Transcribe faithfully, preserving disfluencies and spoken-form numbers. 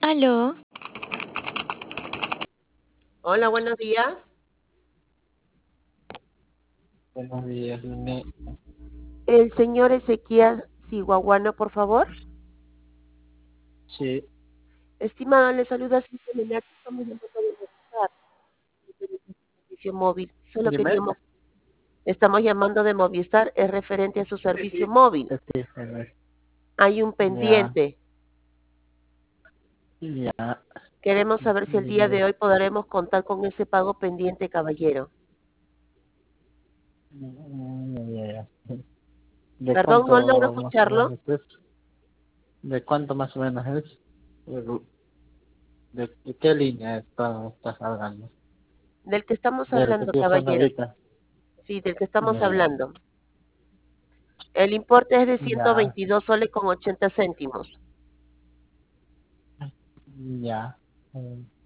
Aló, Hola, buenos días. Buenos días, Lene. El señor Ezequiel Siguaguana, por favor. Sí, Estimado, le saluda Cintia Menacho. Estamos llamando de Movistar, referente a su servicio móvil. Solo dime. queríamos, estamos llamando de Movistar, es referente a su servicio móvil. Stephen, Hay un ya, pendiente. ya, Queremos saber si el día dime. de hoy podremos contar con ese pago pendiente, caballero. Mm, ya, ya. ¿De Perdón, no logro cuánto más o escucharlo. menos es? ¿De cuánto más o menos es? ¿De, de- de qué línea está, estás hablando? Del que estamos ¿Del que hablando, tú usas caballero. ahorita? Sí, del que estamos Ya, hablando. El importe es de ciento ya, veintidós soles con ochenta céntimos. ya.